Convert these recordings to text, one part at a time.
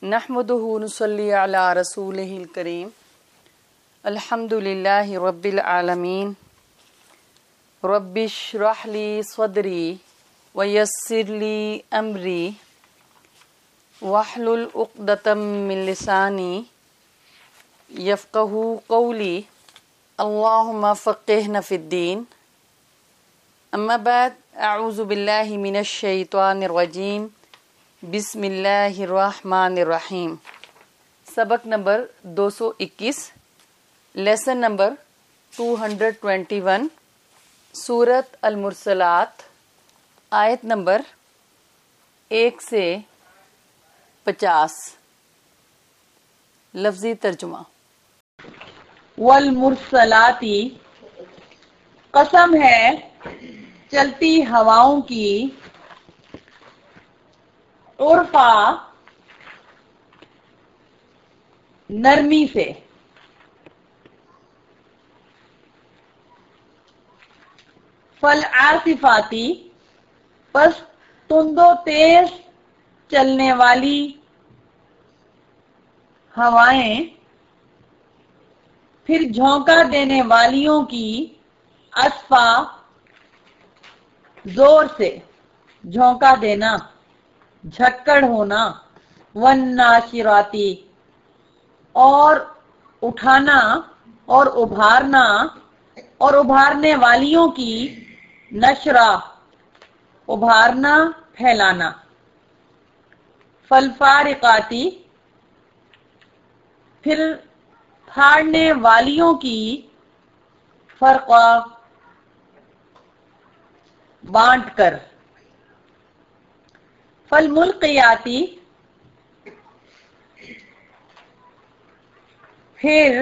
نحمدہ نصلی علی رسولہ الکریم الحمد للہ رب العالمین رب اشرح لی صدری ویسر لی امری واحلل عقدۃ من لسانی یفقہوا قولی اللہم فقہنا فی الدین اما بعد اعوذ باللہ من الشیطان الرجیم بسم اللہ الرحمن الرحیم۔ سبق نمبر 221، لیسن نمبر 221، سورۃ المرسلات، آیت نمبر 1 سے 50۔ لفظی ترجمہ۔ والمرسلاتی، قسم ہے چلتی ہواؤں کی، عرفا، نرمی سے، فالعاصفاتی، پس تند و تیز چلنے والی ہوائیں، پھر جھونکا دینے والیوں کی، عصفا، زور سے جھونکا دینا، جھکڑ ہونا، والناشراتی، اور اٹھانا اور ابھارنا اور ابھارنے والیوں کی، نشرا، ابھارنا، پھیلانا، فالفارقاتی، پھر پھاڑنے والیوں کی، فرقا، بانٹ کر، فالملقیاتی، پھر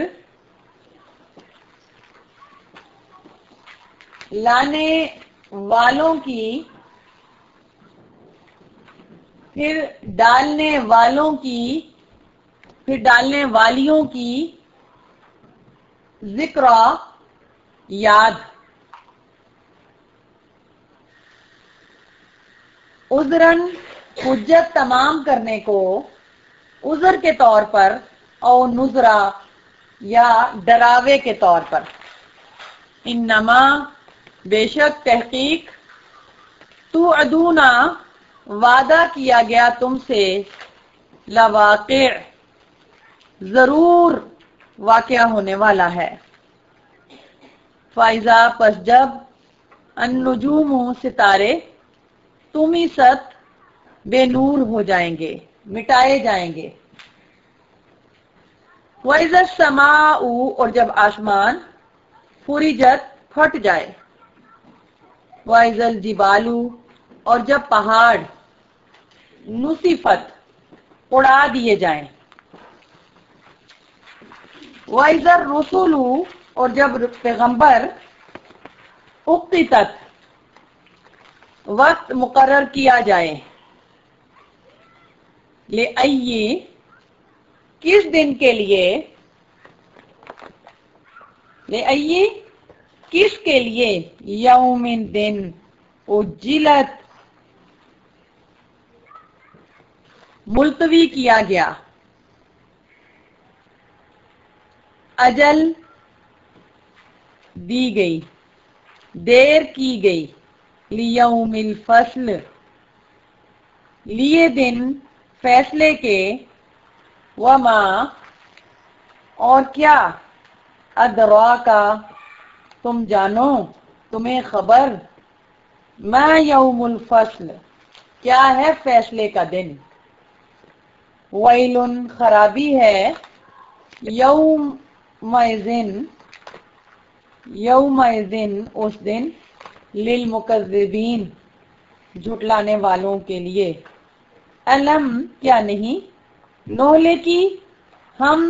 لانے والوں کی، پھر ڈالنے والوں کی، پھر ڈالنے والیوں کی، ذکرا، یاد، عذراً، حجت تمام کرنے کو، عذر کے طور پر، او نذرا، یا ڈراوے کے طور پر۔ انما، بے شک، تحقیق، توعدون، وعدہ کیا گیا تم سے، لواقع، ضرور واقعہ ہونے والا ہے۔ فائزہ، پس جب، النجوم، ستارے، طمست، بے نور ہو جائیں گے، مٹائے جائیں گے۔ وَإِذَا السَّمَاءُ، اور جب آسمان، فُرِجَت، پھٹ جائے۔ وَإِذَا الْجِبَالُ، اور جب پہاڑ، نُصِفَت، اڑا دیے جائیں۔ وَإِذَا الرُّسُلُ، اور جب پیغمبر، اُقِّتَت، وقت مقرر کیا جائے۔ لِأَيِّ، کس دن کے لیے، لِأَيِّ، کس کے لیے، یوم، دن، اُجِّلَت، ملتوی کیا گیا، اجل، دی گئی، دیر کی گئی، لیوم الفصل، لیے دن فیصلے کے، وما، اور کیا، ادراکا، تم جانو، تمہیں خبر، ما یوم الفصل، کیا ہے فیصلے کا دن۔ ویل، خرابی ہے، یومئذ، یومئذ، اس دن، للمکذبین، جھٹلانے والوں کے لیے۔ علم، کیا نہیں، نولے کی، ہم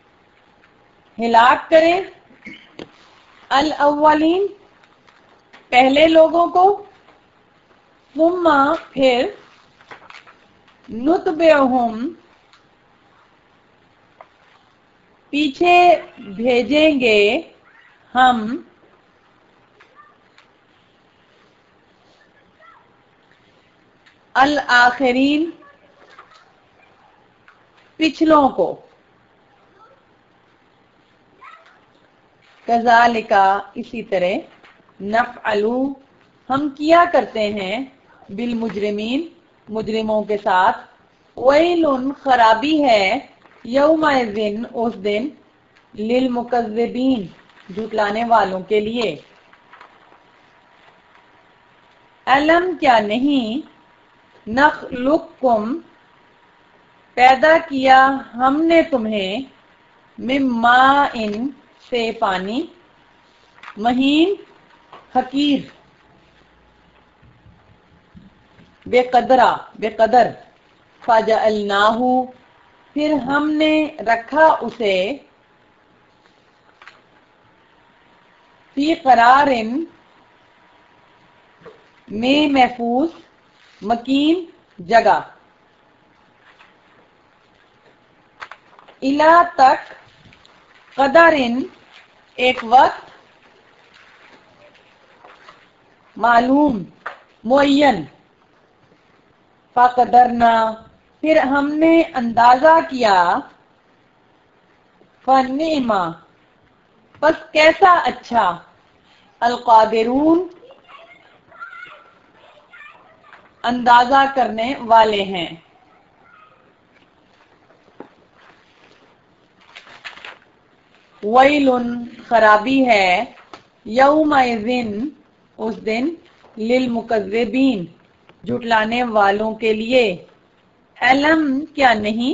ہلاک کریں، الاولین، پہلے لوگوں کو، ثم، پھر، نتبعہم، پیچھے بھیجیں گے ہم، الآخرین، پچھلوں کو. کذالکا اسی طرح، نفعلو ہم کیا کرتے ہیں، بالمجرمین مجرموں کے ساتھ. ویل خرابی ہے، یومئذ اس دن، للمکذبین جھٹلانے والوں کے لیے. علم کیا نہیں، نخلقکم پیدا کیا ہم نے تمہیں، من ماء سے پانی، مہین حقیر، بے قدر، فجعلناہ پھر ہم نے رکھا اسے، فی قرار میں محفوظ، مکین جگہ، الی تک، قدر ایک وقت، معلوم معین، فقدرنا پھر ہم نے اندازہ کیا، فنعم پس کیسا اچھا، القادرون اندازہ کرنے والے ہیں. ویل خرابی ہے، یومئذ اس دن، للمکذبین جھٹلانے والوں کے لیے. علم کیا نہیں،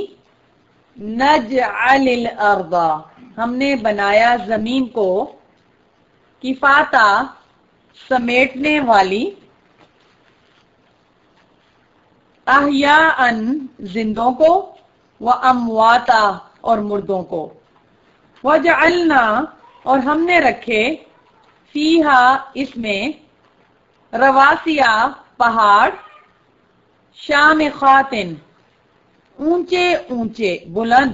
نجعل الارض ہم نے بنایا زمین کو، کفاتا سمیٹنے والی، احیاء زندوں کو، وامواتا اور مردوں کو. وجعلنا اور ہم نے رکھے، فیہا اس میں، رواسیا پہاڑ، شامخات اونچے اونچے بلند،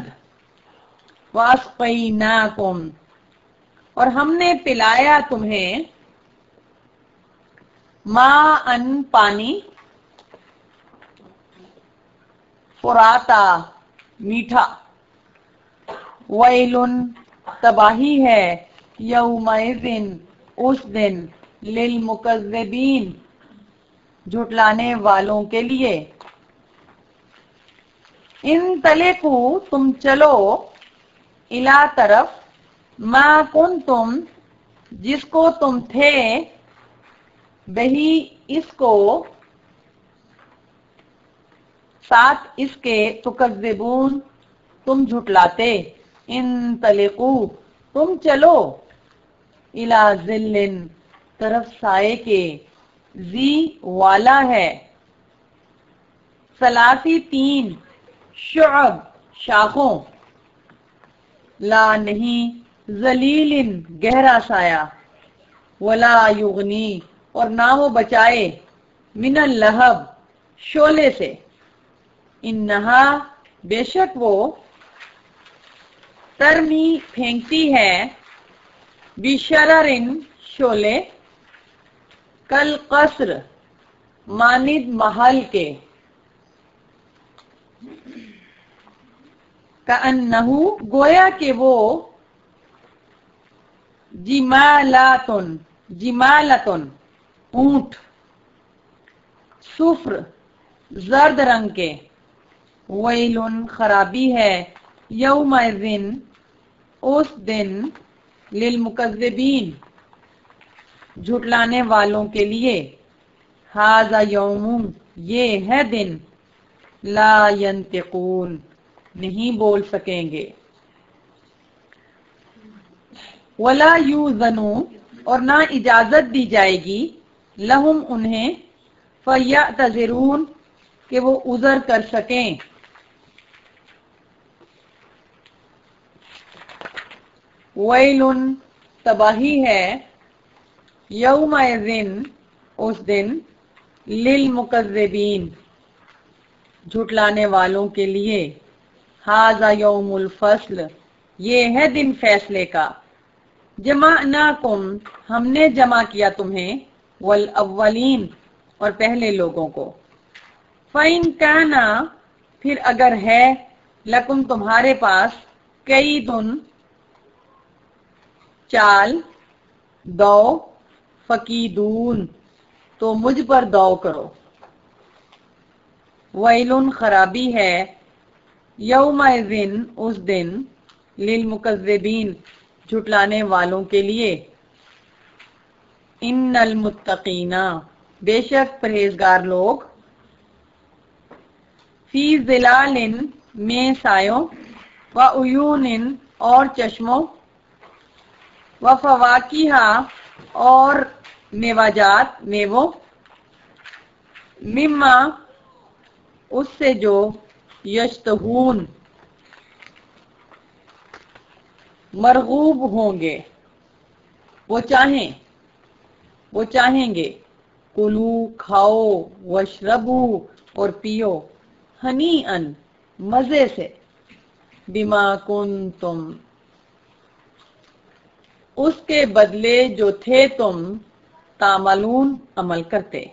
واسقیناکم اور ہم نے پلایا تمہیں، ماء پانی، فراتا میٹھا. ویل تباہی ہے، یومئذ اس دن، للمکذبین جھٹلانے والوں کے لیے. انطلقوا تم چلو، الی طرف، ما کنتم جس کو تم تھے، بہی اس کو، ساتھ اس کے، تکذبون تم جھٹلاتے. انطلقوا تم چلو، الی ظل طرف سائے کے، ذی والا ہے، ثلاثی تین، شعب شاخوں، لا نہیں، ظلیل گہرا سایہ، ولا یغنی اور نہ وہ بچائے، من اللہب شعلے سے، انہا بے شک وہ، ترمی پھینکتی ہے، بشرر شعلے، کالقصر مانند محل کے، کأنہ گویا کہ وہ، جمالتن اونٹ، صفر زرد رنگ کے. ویل خرابی ہے، یومئذ اس دن، للمکذبین جھٹلانے والوں کے لیے. ھذا یوم یہ ہے دن، لا ینطقون نہیں بول سکیں گے. ولا یؤذن اور نہ اجازت دی جائے گی، لہم انہیں، فیعتذرون کہ وہ عذر کر سکیں. ویل تباہی ہے، یومئذ اس دن، للمکذبین جھٹلانے والوں کے لیے. ھذا یوم الفصل یہ ہے دن فیصلے کا. جمعناکم ہم نے جمع کیا تمہیں، والاولین اور پہلے لوگوں کو. فَإِن كَانَ پھر اگر ہے، لکم تمہارے پاس کئی دن چال دو فقیدون تو مجھ پر دو کرو ویلن خرابی ہے یومئذ اس دن للمکذبین جھٹلانے والوں کے لیے ان المتقین بے شک پرہیزگار لوگ فی ظلال میں سایوں و عیون اور چشموں و فواکہ اور میوجات میووں مما اس سے جو یشتہون مرغوب ہوں گے وہ چاہیں گے کلو کھاؤ واشربو اور پیو ہنی ان مزے سے بما کنتم اس کے بدلے جو تھے تم تعملون عمل کرتے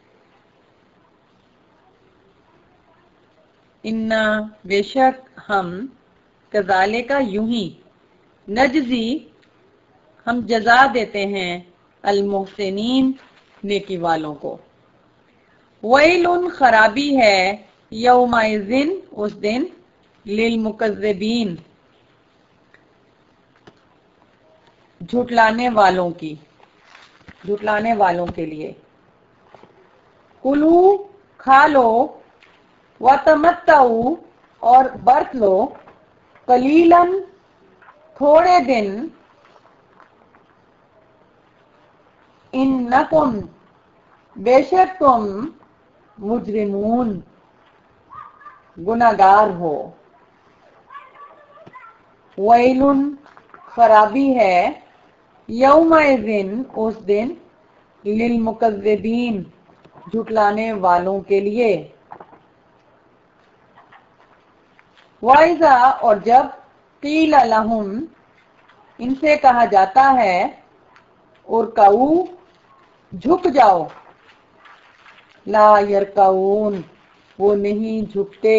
انا بے شک ہم کذالک یوں ہی نجزی ہم جزا دیتے ہیں المحسنین نیکی والوں کو ویل خرابی ہے یومئذ اس دن للمکذبین جھٹلانے والوں کے لیے کلو کھا لو وتمتعوا اور برت لو قلیلاً تھوڑے دن انکم بے شک تم مجرمون گناہگار ہو ویل خرابی ہے یومئذ اس دن للمکذبین جھٹلانے والوں کے لیے وَإِذَا اور جب قیل لہم ان سے کہا جاتا ہے ارکعوا جھک جاؤ لا یرکعون وہ نہیں جھکتے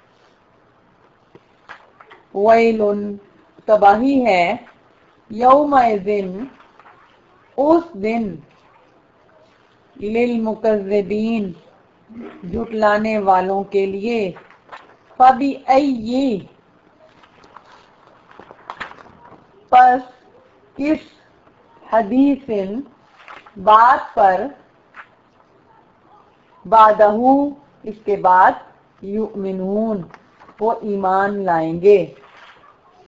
ویل تباہی ہے یومئذ اس دن للمکذبین جھٹلانے والوں کے لیے فَبِأَيِّ پس کس حدیث بات پر بعدہ اس کے بعد یؤمنون وہ ایمان لائیں گے